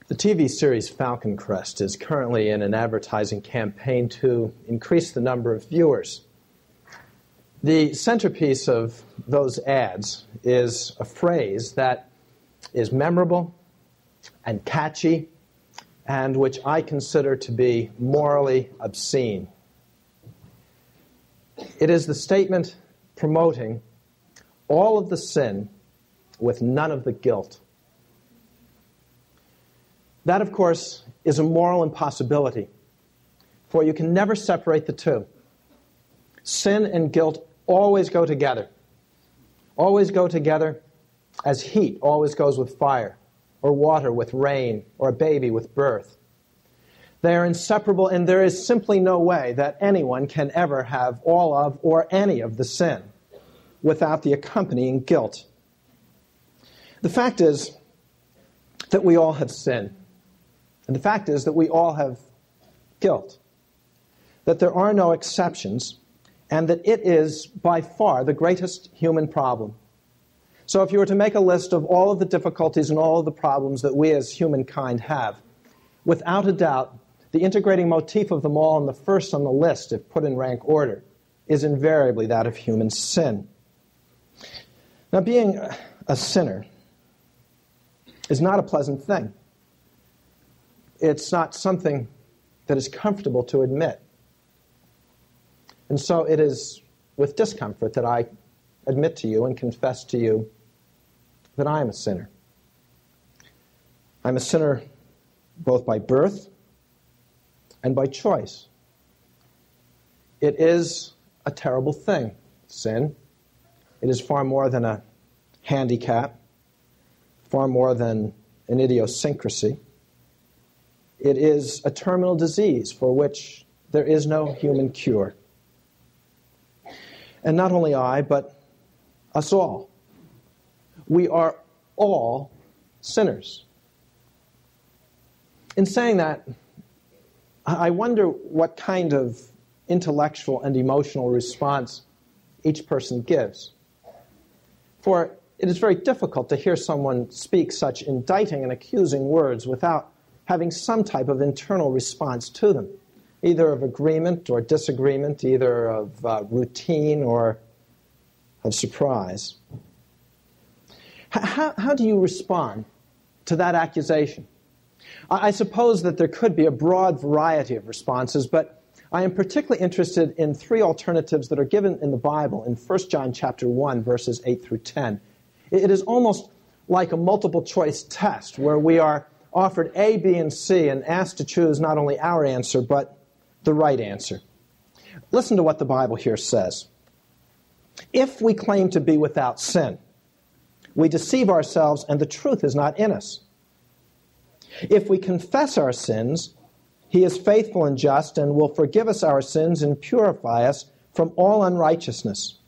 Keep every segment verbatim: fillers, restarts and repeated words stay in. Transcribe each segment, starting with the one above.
The T V series Falcon Crest is currently in an advertising campaign to increase the number of viewers. The centerpiece of those ads is a phrase that is memorable and catchy and which I consider to be morally obscene. It is the statement promoting all of the sin with none of the guilt. That, of course, is a moral impossibility, for you can never separate the two. Sin and guilt always go together, always go together as heat always goes with fire, or water with rain, or a baby with birth. They are inseparable, and there is simply no way that anyone can ever have all of or any of the sin without the accompanying guilt. The fact is that we all have sinned. And the fact is that we all have guilt, that there are no exceptions, and that it is by far the greatest human problem. So if you were to make a list of all of the difficulties and all of the problems that we as humankind have, without a doubt, the integrating motif of them all, and the first on the list, if put in rank order, is invariably that of human sin. Now, being a sinner is not a pleasant thing. It's not something that is comfortable to admit. And so it is with discomfort that I admit to you and confess to you that I am a sinner. I'm a sinner both by birth and by choice. It is a terrible thing, sin. It is far more than a handicap, far more than an idiosyncrasy. It is a terminal disease for which there is no human cure. And not only I, but us all. We are all sinners. In saying that, I wonder what kind of intellectual and emotional response each person gives. For it is very difficult to hear someone speak such indicting and accusing words without having some type of internal response to them, either of agreement or disagreement, either of uh, routine or of surprise. How, how do you respond to that accusation? I, I suppose that there could be a broad variety of responses, but I am particularly interested in three alternatives that are given in the Bible in First John chapter one, verses eight through ten. It, it is almost like a multiple choice test where we are offered A, B, and C, and asked to choose not only our answer, but the right answer. Listen to what the Bible here says. If we claim to be without sin, we deceive ourselves and the truth is not in us. If we confess our sins, He is faithful and just and will forgive us our sins and purify us from all unrighteousness.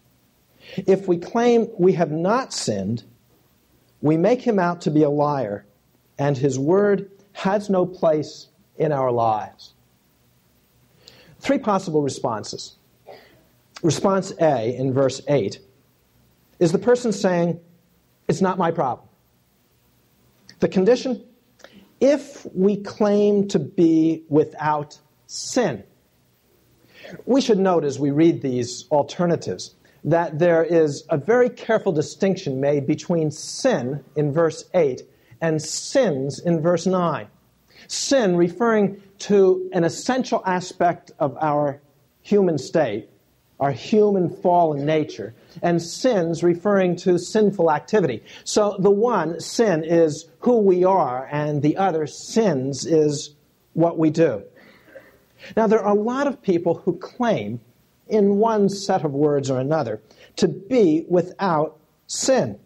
If we claim we have not sinned, we make Him out to be a liar, and His word has no place in our lives. Three possible responses. Response A, in verse eight, is the person saying, it's not my problem. The condition, if we claim to be without sin. We should note as we read these alternatives that there is a very careful distinction made between sin in verse eight and sins in verse nine. Sin referring to an essential aspect of our human state, our human fallen nature, and sins referring to sinful activity. So the one, sin, is who we are, and the other, sins, is what we do. Now, there are a lot of people who claim, in one set of words or another, to be without sin.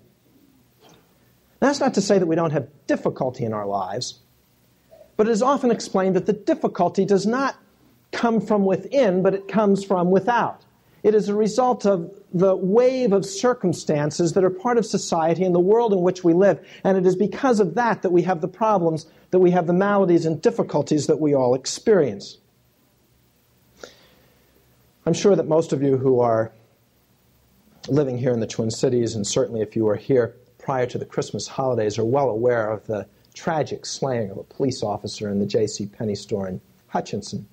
That's not to say that we don't have difficulty in our lives, but it is often explained that the difficulty does not come from within, but it comes from without. It is a result of the wave of circumstances that are part of society and the world in which we live, and it is because of that that we have the problems, that we have the maladies and difficulties that we all experience. I'm sure that most of you who are living here in the Twin Cities, and certainly if you were here prior to the Christmas holidays, are well aware of the tragic slaying of a police officer in the J C. Penney store in Hutchinson.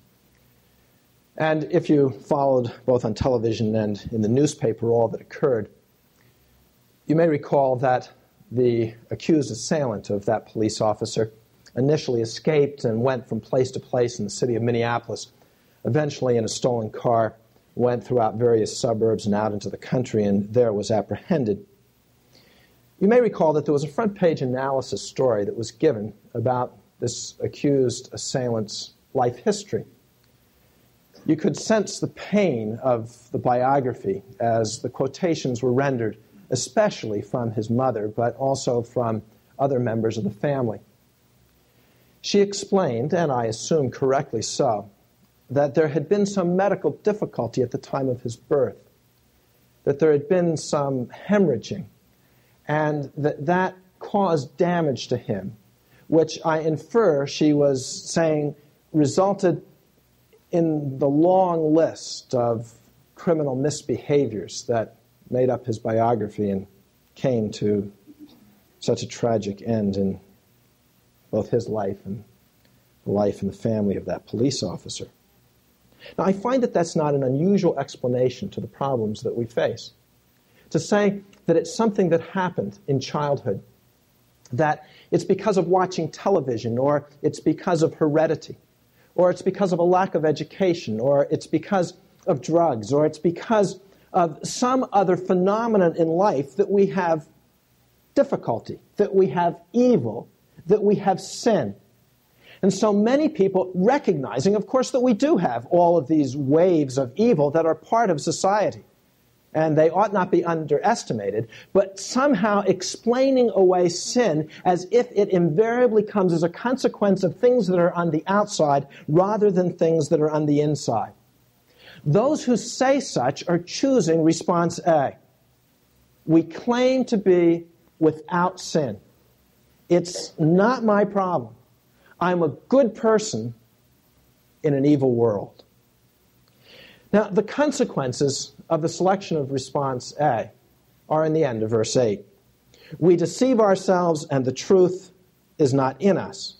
And if you followed both on television and in the newspaper all that occurred, you may recall that the accused assailant of that police officer initially escaped and went from place to place in the city of Minneapolis, eventually in a stolen car, went throughout various suburbs and out into the country, and there was apprehended. You may recall that there was a front-page analysis story that was given about this accused assailant's life history. You could sense the pain of the biography as the quotations were rendered, especially from his mother, but also from other members of the family. She explained, and I assume correctly so, that there had been some medical difficulty at the time of his birth, that there had been some hemorrhaging, and that that caused damage to him, which I infer she was saying resulted in the long list of criminal misbehaviors that made up his biography and came to such a tragic end in both his life and the life and the family of that police officer. Now, I find that that's not an unusual explanation to the problems that we face. To say that it's something that happened in childhood, that it's because of watching television, or it's because of heredity, or it's because of a lack of education, or it's because of drugs, or it's because of some other phenomenon in life that we have difficulty, that we have evil, that we have sin. And so many people, recognizing, of course, that we do have all of these waves of evil that are part of society, and they ought not be underestimated, but somehow explaining away sin as if it invariably comes as a consequence of things that are on the outside rather than things that are on the inside. Those who say such are choosing response A. We claim to be without sin. It's not my problem. I'm a good person in an evil world. Now, the consequences of the selection of response A are in the end of verse eight. We deceive ourselves and the truth is not in us.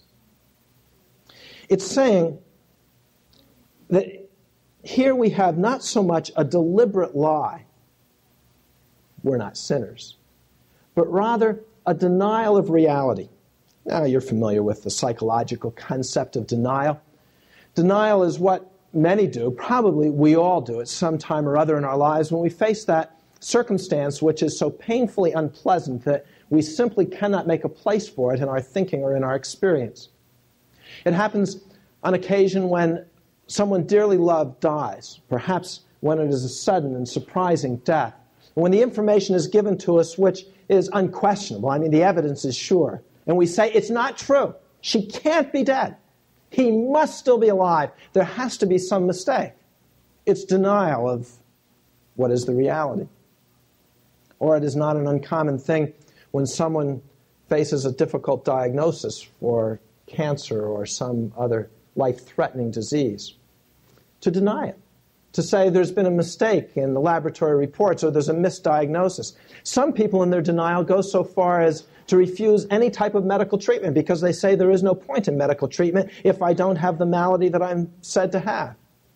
It's saying that here we have not so much a deliberate lie, we're not sinners, but rather a denial of reality. Now, you're familiar with the psychological concept of denial. Denial is what many do, probably we all do at some time or other in our lives, when we face that circumstance which is so painfully unpleasant that we simply cannot make a place for it in our thinking or in our experience. It happens on occasion when someone dearly loved dies, perhaps when it is a sudden and surprising death, when the information is given to us which is unquestionable. I mean, the evidence is sure. And we say, it's not true. She can't be dead. He must still be alive. There has to be some mistake. It's denial of what is the reality. Or it is not an uncommon thing when someone faces a difficult diagnosis for cancer or some other life-threatening disease, to deny it, to say there's been a mistake in the laboratory reports or there's a misdiagnosis. Some people in their denial go so far as to refuse any type of medical treatment because they say there is no point in medical treatment if I don't have the malady that I'm said to have.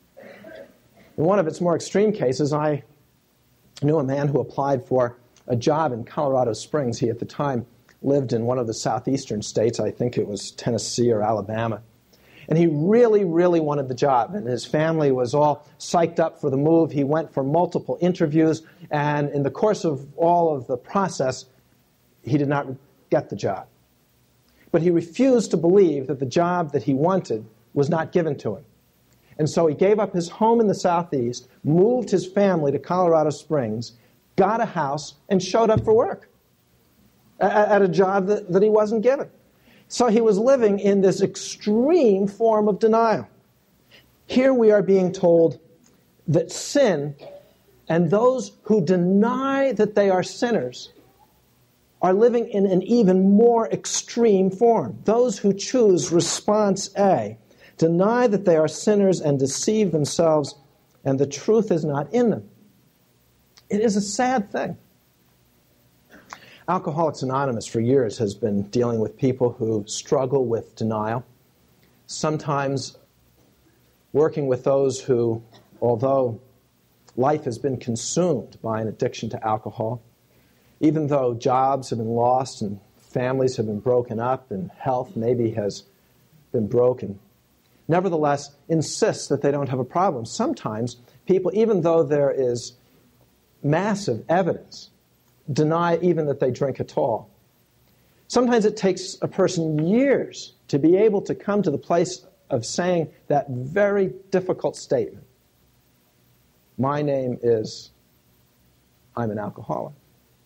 In one of its more extreme cases, I knew a man who applied for a job in Colorado Springs. He at the time lived in one of the southeastern states. I think it was Tennessee or Alabama. And he really, really wanted the job. And his family was all psyched up for the move. He went for multiple interviews. And in the course of all of the process, he did not get the job. But he refused to believe that the job that he wanted was not given to him. And so he gave up his home in the southeast, moved his family to Colorado Springs, got a house, and showed up for work at, at a job that, that he wasn't given. So he was living in this extreme form of denial. Here we are being told that sin and those who deny that they are sinners are living in an even more extreme form. Those who choose response A deny that they are sinners and deceive themselves, and the truth is not in them. It is a sad thing. Alcoholics Anonymous for years has been dealing with people who struggle with denial, sometimes working with those who, although life has been consumed by an addiction to alcohol, even though jobs have been lost and families have been broken up and health maybe has been broken, nevertheless insists that they don't have a problem. Sometimes people, even though there is massive evidence, deny even that they drink at all. Sometimes it takes a person years to be able to come to the place of saying that very difficult statement. My name is, I'm an alcoholic.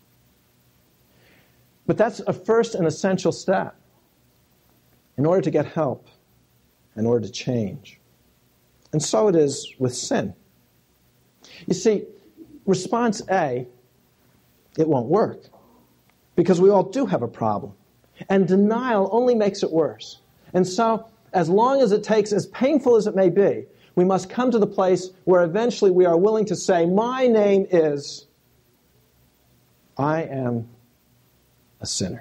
But that's a first and essential step in order to get help, in order to change. And so it is with sin. You see, response A, it won't work, because we all do have a problem. And denial only makes it worse. And so, as long as it takes, as painful as it may be, we must come to the place where eventually we are willing to say, my name is, I am a sinner.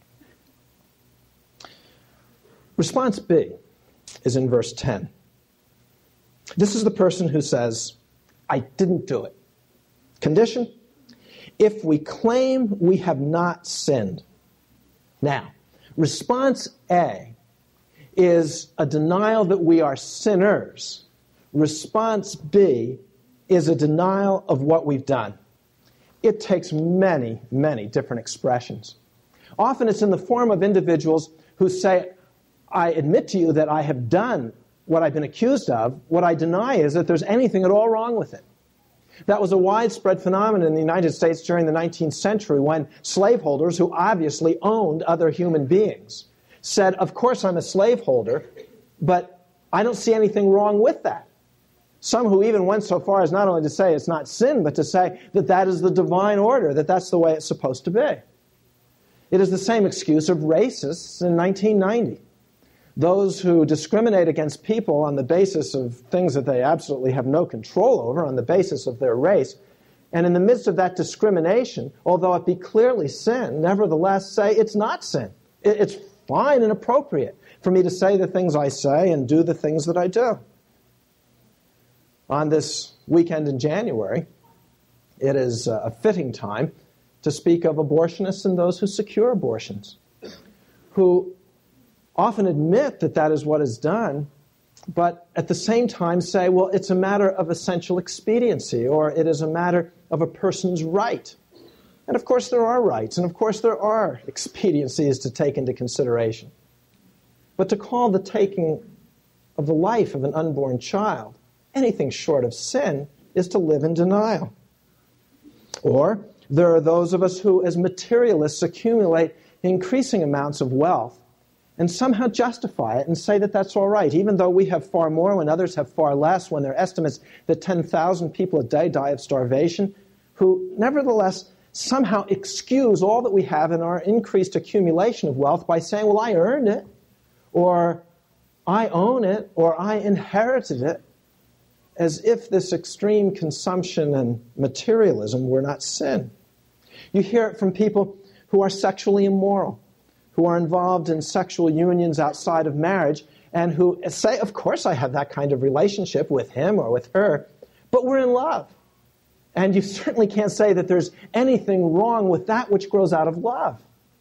Response B is in verse ten. This is the person who says, I didn't do it. Condition, if we claim we have not sinned. Now, response A is a denial that we are sinners. Response B is a denial of what we've done. It takes many, many different expressions. Often it's in the form of individuals who say, I admit to you that I have done what I've been accused of. What I deny is that there's anything at all wrong with it. That was a widespread phenomenon in the United States during the nineteenth century when slaveholders, who obviously owned other human beings, said, of course I'm a slaveholder, but I don't see anything wrong with that. Some who even went so far as not only to say it's not sin, but to say that that is the divine order, that that's the way it's supposed to be. It is the same excuse of racists in nineteen ninety. Those who discriminate against people on the basis of things that they absolutely have no control over, on the basis of their race, and in the midst of that discrimination, although it be clearly sin, nevertheless say it's not sin. It's fine and appropriate for me to say the things I say and do the things that I do. On this weekend in January, it is a fitting time to speak of abortionists and those who secure abortions, who often admit that that is what is done, but at the same time say, well, it's a matter of essential expediency, or it is a matter of a person's right. And of course there are rights, and of course there are expediencies to take into consideration. But to call the taking of the life of an unborn child anything short of sin is to live in denial. Or there are those of us who, as materialists, accumulate increasing amounts of wealth and somehow justify it and say that that's all right, even though we have far more when others have far less, when there are estimates that ten thousand people a day die of starvation, who nevertheless somehow excuse all that we have in our increased accumulation of wealth by saying, well, I earned it, or I own it, or I inherited it, as if this extreme consumption and materialism were not sin. You hear it from people who are sexually immoral, who are involved in sexual unions outside of marriage, and who say, of course I have that kind of relationship with him or with her, but we're in love. And you certainly can't say that there's anything wrong with that which grows out of love.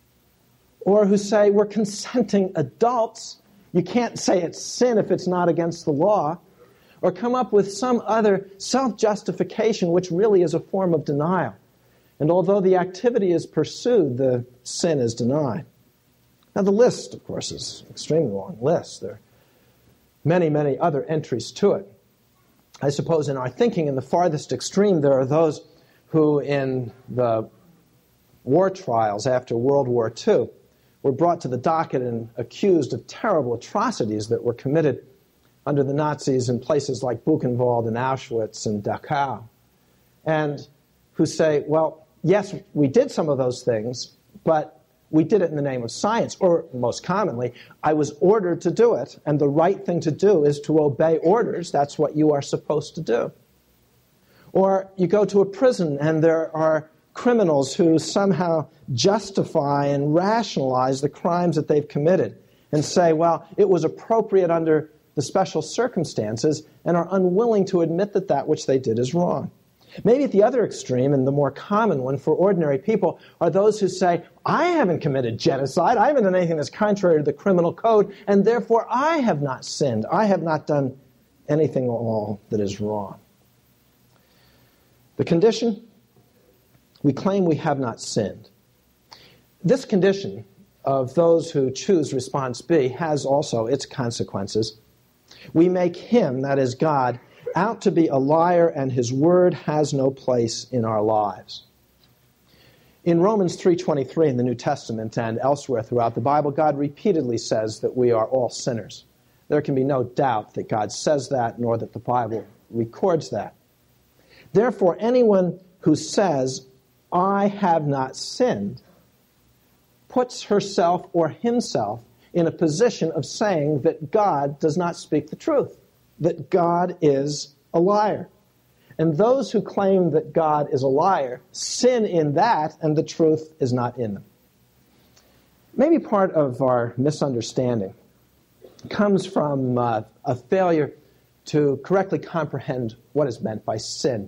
Or who say, we're consenting adults. You can't say it's sin if it's not against the law. Or come up with some other self-justification which really is a form of denial. And although the activity is pursued, the sin is denied. Now the list, of course, is an extremely long list. There are many, many other entries to it. I suppose in our thinking, in the farthest extreme, there are those who in the war trials after World War Two were brought to the docket and accused of terrible atrocities that were committed under the Nazis in places like Buchenwald and Auschwitz and Dachau, and who say, well, yes, we did some of those things, but we did it in the name of science, or most commonly, I was ordered to do it, and the right thing to do is to obey orders. That's what you are supposed to do. Or you go to a prison, and there are criminals who somehow justify and rationalize the crimes that they've committed and say, well, it was appropriate under the special circumstances, and are unwilling to admit that that which they did is wrong. Maybe at the other extreme, and the more common one for ordinary people, are those who say, I haven't committed genocide, I haven't done anything that's contrary to the criminal code, and therefore I have not sinned, I have not done anything at all that is wrong. The condition? We claim we have not sinned. This condition of those who choose response B has also its consequences. We make him, that is God, out to be a liar, and his word has no place in our lives. In Romans three twenty-three in the New Testament and elsewhere throughout the Bible, God repeatedly says that we are all sinners. There can be no doubt that God says that, nor that the Bible records that. Therefore, anyone who says, I have not sinned, puts herself or himself in a position of saying that God does not speak the truth, that God is a liar. And those who claim that God is a liar sin in that, and the truth is not in them. Maybe part of our misunderstanding comes from uh, a failure to correctly comprehend what is meant by sin.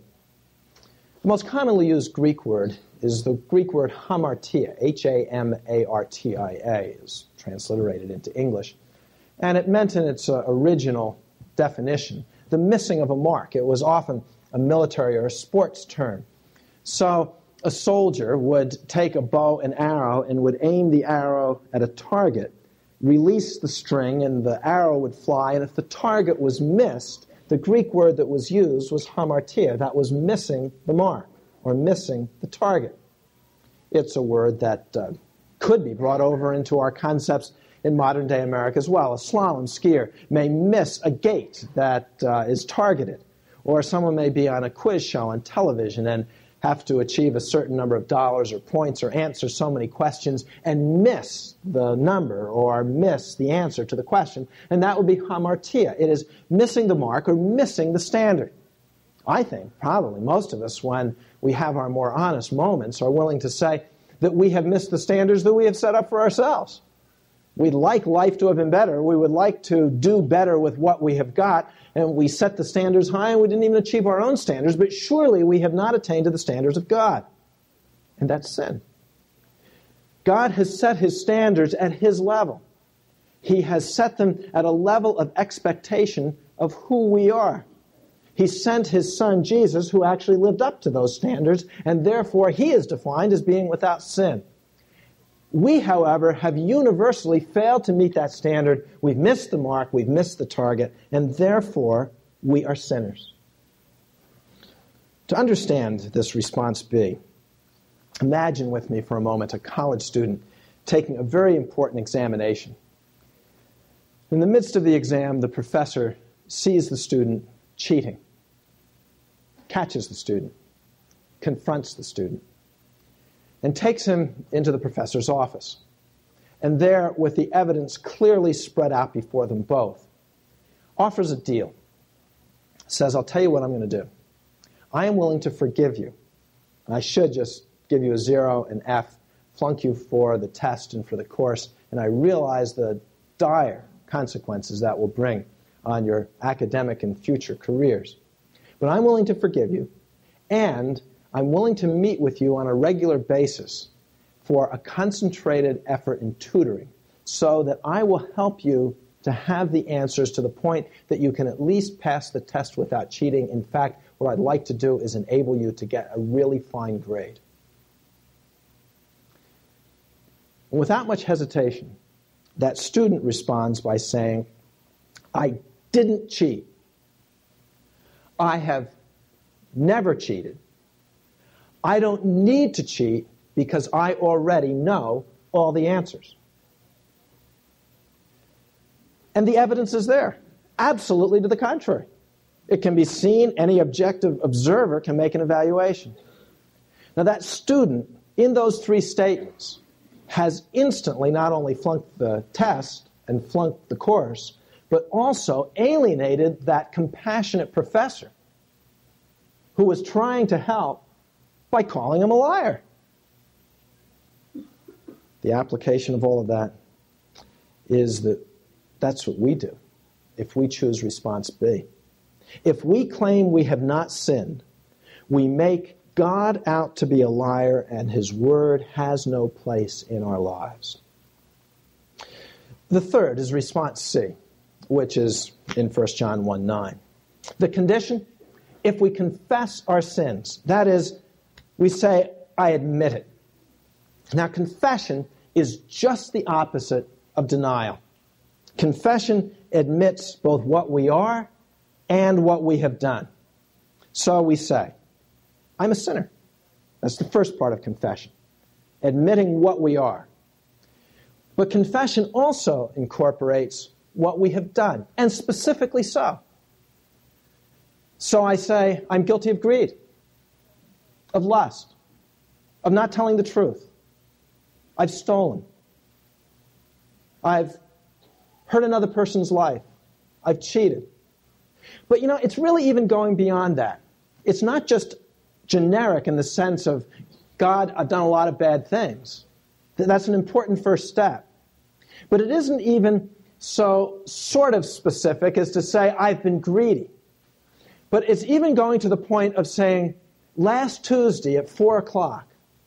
The most commonly used Greek word is the Greek word hamartia, H A M A R T I A, is transliterated into English. And it meant in its uh, original definition the missing of a mark. It was often a military or a sports term. So a soldier would take a bow and arrow and would aim the arrow at a target, release the string, and the arrow would fly. And if the target was missed, the Greek word that was used was hamartia. That was missing the mark, or missing the target. It's a word that uh, could be brought over into our concepts in modern-day America as well. A slalom skier may miss a gate that uh, is targeted, or someone may be on a quiz show on television and have to achieve a certain number of dollars or points or answer so many questions and miss the number or miss the answer to the question, and that would be hamartia. It is missing the mark or missing the standard. I think probably most of us, when we have our more honest moments, are willing to say that we have missed the standards that we have set up for ourselves. We'd like life to have been better. We would like to do better with what we have got, and we set the standards high, and we didn't even achieve our own standards, but surely we have not attained to the standards of God. And that's sin. God has set his standards at his level. He has set them at a level of expectation of who we are. He sent his son, Jesus, who actually lived up to those standards, and therefore he is defined as being without sin. We, however, have universally failed to meet that standard. We've missed the mark, we've missed the target, and therefore we are sinners. To understand this response B, imagine with me for a moment a college student taking a very important examination. In the midst of the exam, the professor sees the student cheating, catches the student, confronts the student, and takes him into the professor's office. And there, with the evidence clearly spread out before them both, offers a deal. Says, I'll tell you what I'm going to do. I am willing to forgive you. I should just give you a zero, an F, flunk you for the test and for the course, and I realize the dire consequences that will bring on your academic and future careers. But I'm willing to forgive you, and I'm willing to meet with you on a regular basis for a concentrated effort in tutoring so that I will help you to have the answers to the point that you can at least pass the test without cheating. In fact, what I'd like to do is enable you to get a really fine grade. And without much hesitation, that student responds by saying, I didn't cheat. I have never cheated. I don't need to cheat because I already know all the answers. And the evidence is there, absolutely to the contrary. It can be seen, any objective observer can make an evaluation. Now that student, in those three statements, has instantly not only flunked the test and flunked the course, but also alienated that compassionate professor who was trying to help by calling him a liar. The application of all of that is that that's what we do if we choose response B. If we claim we have not sinned, we make God out to be a liar, and his word has no place in our lives. The third is response C, which is in First John one nine. The condition, if we confess our sins, that is, we say, I admit it. Now, confession is just the opposite of denial. Confession admits both what we are and what we have done. So we say, I'm a sinner. That's the first part of confession, admitting what we are. But confession also incorporates what we have done, and specifically so. So I say, I'm guilty of greed, of lust, of not telling the truth. I've stolen. I've hurt another person's life. I've cheated. But you know, it's really even going beyond that. It's not just generic in the sense of, God, I've done a lot of bad things. That's an important first step. But it isn't even so sort of specific as to say, I've been greedy. But it's even going to the point of saying, last Tuesday at four o'clock,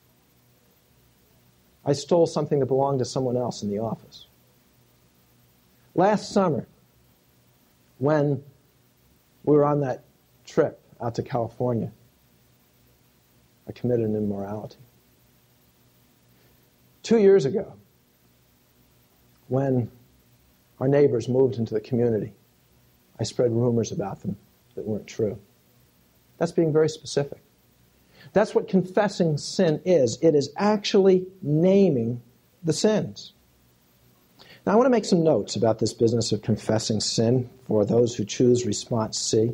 I stole something that belonged to someone else in the office. Last summer, when we were on that trip out to California, I committed an immorality. Two years ago, when our neighbors moved into the community, I spread rumors about them that weren't true. That's being very specific. That's what confessing sin is. It is actually naming the sins. Now, I want to make some notes about this business of confessing sin for those who choose response C.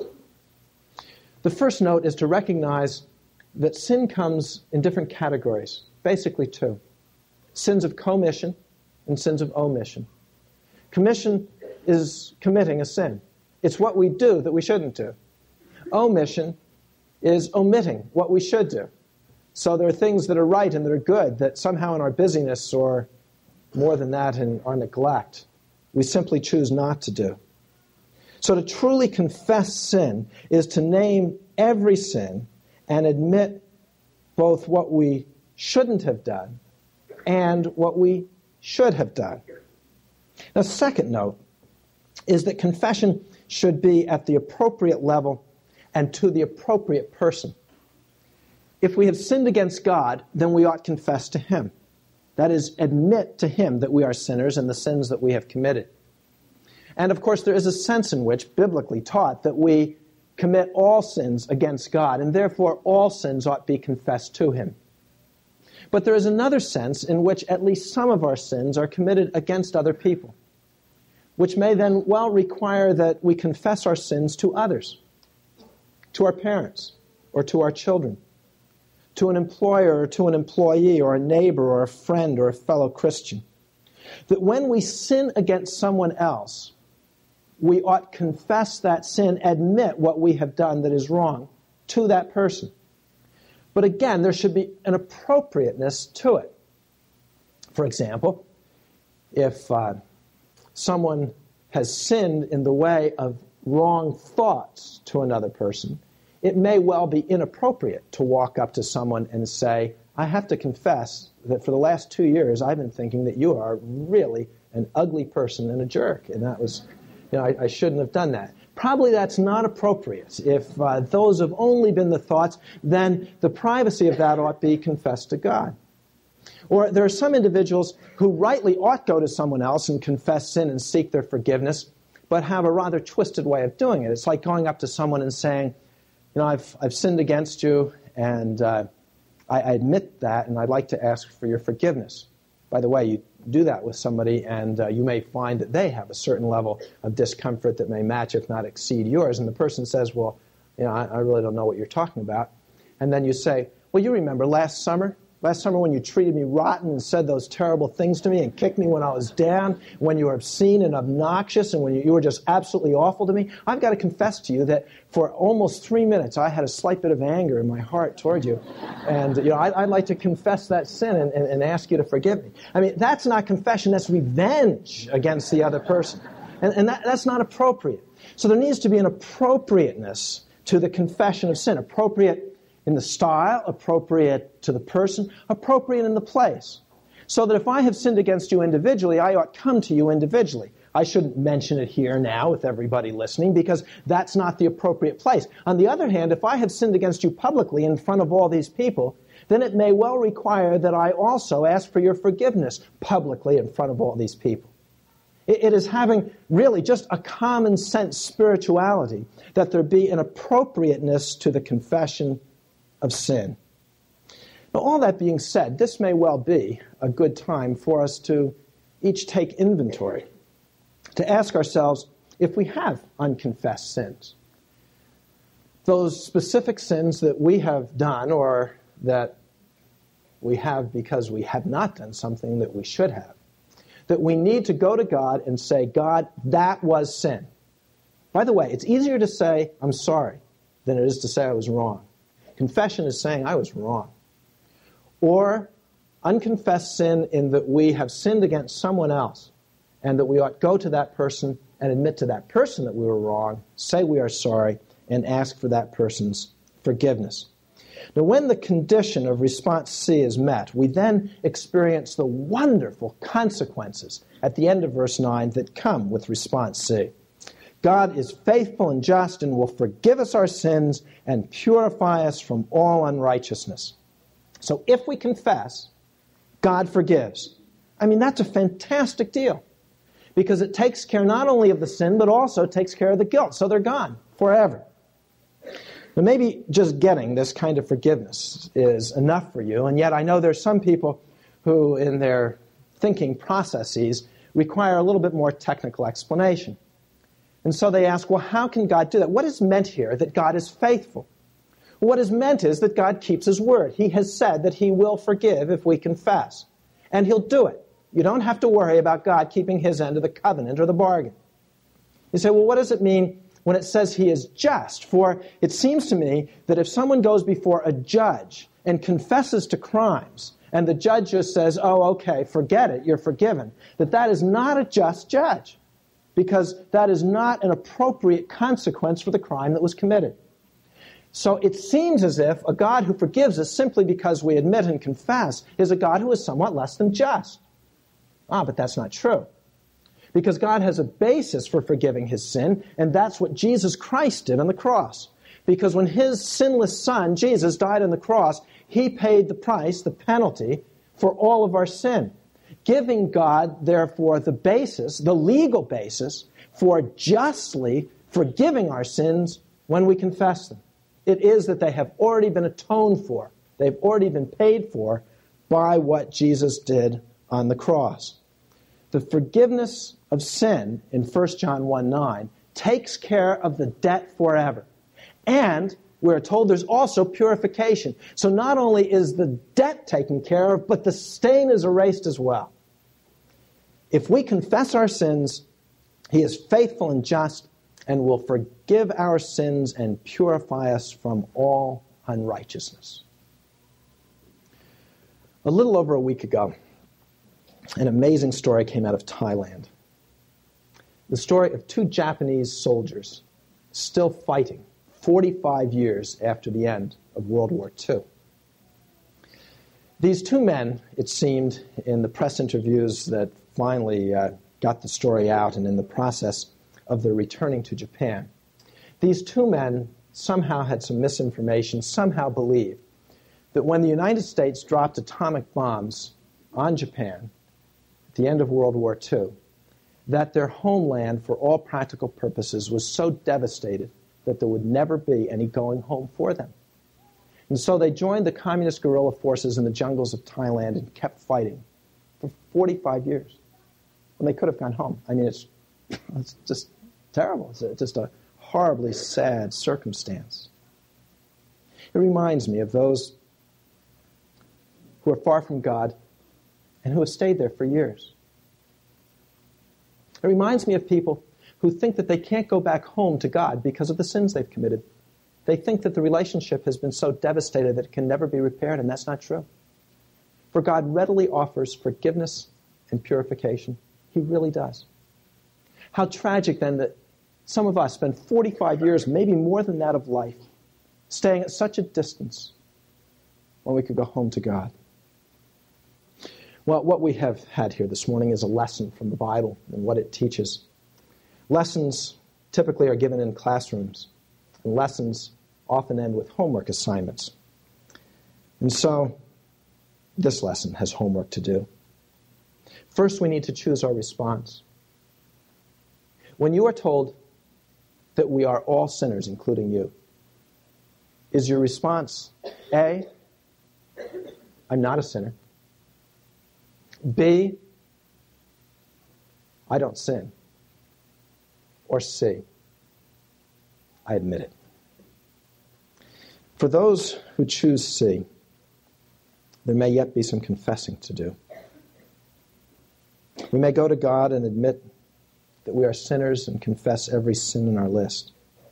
The first note is to recognize that sin comes in different categories, basically two. Sins of commission and sins of omission. Commission is committing a sin. It's what we do that we shouldn't do. Omission is omitting what we should do. So there are things that are right and that are good that somehow in our busyness, or more than that in our neglect, we simply choose not to do. So to truly confess sin is to name every sin and admit both what we shouldn't have done and what we should have done. Now, second note is that confession should be at the appropriate level and to the appropriate person. If we have sinned against God, then we ought to confess to him. That is, admit to him that we are sinners and the sins that we have committed. And of course, there is a sense in which, biblically taught, that we commit all sins against God, and therefore all sins ought to be confessed to him. But there is another sense in which at least some of our sins are committed against other people, which may then well require that we confess our sins to others, to our parents, or to our children, to an employer, or to an employee, or a neighbor, or a friend, or a fellow Christian. That when we sin against someone else, we ought to confess that sin, admit what we have done that is wrong to that person. But again, there should be an appropriateness to it. For example, if uh, someone has sinned in the way of wrong thoughts to another person, it may well be inappropriate to walk up to someone and say, I have to confess that for the last two years I've been thinking that you are really an ugly person and a jerk, and that was, you know, I, I shouldn't have done that. Probably that's not appropriate. If uh, those have only been the thoughts, then the privacy of that ought to be confessed to God. Or there are some individuals who rightly ought go to someone else and confess sin and seek their forgiveness, but have a rather twisted way of doing it. It's like going up to someone and saying, you know, I've, I've sinned against you, and uh, I, I admit that, and I'd like to ask for your forgiveness. By the way, you do that with somebody, and uh, you may find that they have a certain level of discomfort that may match, if not exceed, yours. And the person says, well, you know, I, I really don't know what you're talking about. And then you say, well, you remember last summer Last summer when you treated me rotten and said those terrible things to me and kicked me when I was down, when you were obscene and obnoxious and when you, you were just absolutely awful to me, I've got to confess to you that for almost three minutes I had a slight bit of anger in my heart toward you. And, you know, I, I'd like to confess that sin and, and, and ask you to forgive me. I mean, that's not confession, that's revenge against the other person. And, and that, that's not appropriate. So there needs to be an appropriateness to the confession of sin, appropriate in the style, appropriate to the person, appropriate in the place. So that if I have sinned against you individually, I ought to come to you individually. I shouldn't mention it here now with everybody listening because that's not the appropriate place. On the other hand, if I have sinned against you publicly in front of all these people, then it may well require that I also ask for your forgiveness publicly in front of all these people. It is having really just a common sense spirituality that there be an appropriateness to the confession of sin. Now, all that being said, this may well be a good time for us to each take inventory, to ask ourselves if we have unconfessed sins. Those specific sins that we have done or that we have because we have not done something that we should have. That we need to go to God and say, God, that was sin. By the way, it's easier to say, I'm sorry, than it is to say I was wrong. Confession is saying I was wrong. Or unconfessed sin in that we have sinned against someone else and that we ought go to that person and admit to that person that we were wrong, say we are sorry, and ask for that person's forgiveness. Now, when the condition of response C is met, we then experience the wonderful consequences at the end of verse nine that come with response C. God is faithful and just and will forgive us our sins and purify us from all unrighteousness. So if we confess, God forgives. I mean, that's a fantastic deal because it takes care not only of the sin, but also takes care of the guilt. So they're gone forever. Now, maybe just getting this kind of forgiveness is enough for you, and yet I know there's some people who, in their thinking processes, require a little bit more technical explanation. And so they ask, well, how can God do that? What is meant here that God is faithful? What is meant is that God keeps His word. He has said that He will forgive if we confess, and He'll do it. You don't have to worry about God keeping His end of the covenant or the bargain. You say, well, what does it mean when it says He is just? For it seems to me that if someone goes before a judge and confesses to crimes, and the judge just says, oh, okay, forget it, you're forgiven, that that is not a just judge, because that is not an appropriate consequence for the crime that was committed. So it seems as if a God who forgives us simply because we admit and confess is a God who is somewhat less than just. Ah, but that's not true. Because God has a basis for forgiving His sin, and that's what Jesus Christ did on the cross. Because when His sinless Son, Jesus, died on the cross, He paid the price, the penalty, for all of our sin. Giving God, therefore, the basis, the legal basis, for justly forgiving our sins when we confess them. It is that they have already been atoned for. They've already been paid for by what Jesus did on the cross. The forgiveness of sin in First John one nine takes care of the debt forever. And we're told there's also purification. So not only is the debt taken care of, but the stain is erased as well. If we confess our sins, He is faithful and just and will forgive our sins and purify us from all unrighteousness. A little over a week ago, an amazing story came out of Thailand. The story of two Japanese soldiers still fighting forty-five years after the end of World War Two. These two men, it seemed, in the press interviews that finally uh, got the story out and in the process of their returning to Japan, these two men somehow had some misinformation, somehow believed that when the United States dropped atomic bombs on Japan at the end of World War Two, that their homeland, for all practical purposes, was so devastated that there would never be any going home for them. And so they joined the communist guerrilla forces in the jungles of Thailand and kept fighting for forty-five years when they could have gone home. I mean, it's, it's just terrible. It's just a horribly sad circumstance. It reminds me of those who are far from God and who have stayed there for years. It reminds me of people who think that they can't go back home to God because of the sins they've committed. They think that the relationship has been so devastated that it can never be repaired, and that's not true. For God readily offers forgiveness and purification. He really does. How tragic, then, that some of us spend forty-five years, maybe more than that, of life, staying at such a distance when we could go home to God. Well, what we have had here this morning is a lesson from the Bible and what it teaches. Lessons typically are given in classrooms, and lessons often end with homework assignments. And so, this lesson has homework to do. First, we need to choose our response. When you are told that we are all sinners, including you, is your response A, I'm not a sinner? B, I don't sin? Or C, I admit it? For those who choose C, there may yet be some confessing to do. We may go to God and admit that we are sinners and confess every sin in our list.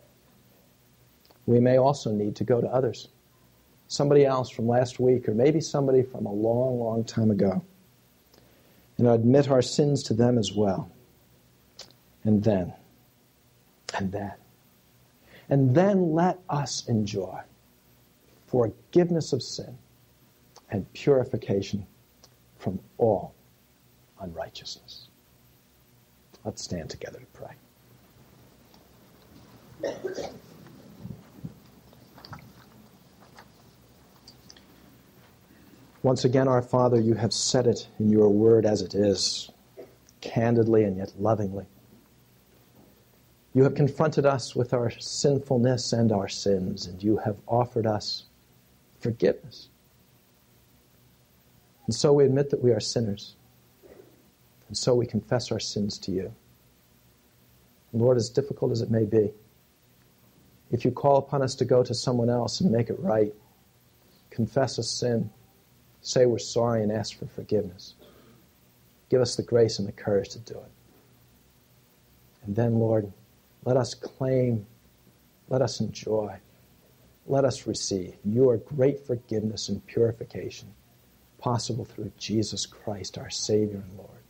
We may also need to go to others, somebody else from last week, or maybe somebody from a long, long time ago, and admit our sins to them as well. And then, and then, and then let us enjoy forgiveness of sin and purification from all unrighteousness. Let's stand together to pray. Once again, our Father, you have said it in your word as it is, candidly and yet lovingly. You have confronted us with our sinfulness and our sins, and you have offered us forgiveness. And so we admit that we are sinners. And so we confess our sins to you. Lord, as difficult as it may be, if you call upon us to go to someone else and make it right, confess a sin, say we're sorry, and ask for forgiveness, give us the grace and the courage to do it. And then, Lord, let us claim, let us enjoy, let us receive your great forgiveness and purification, possible through Jesus Christ, our Savior and Lord.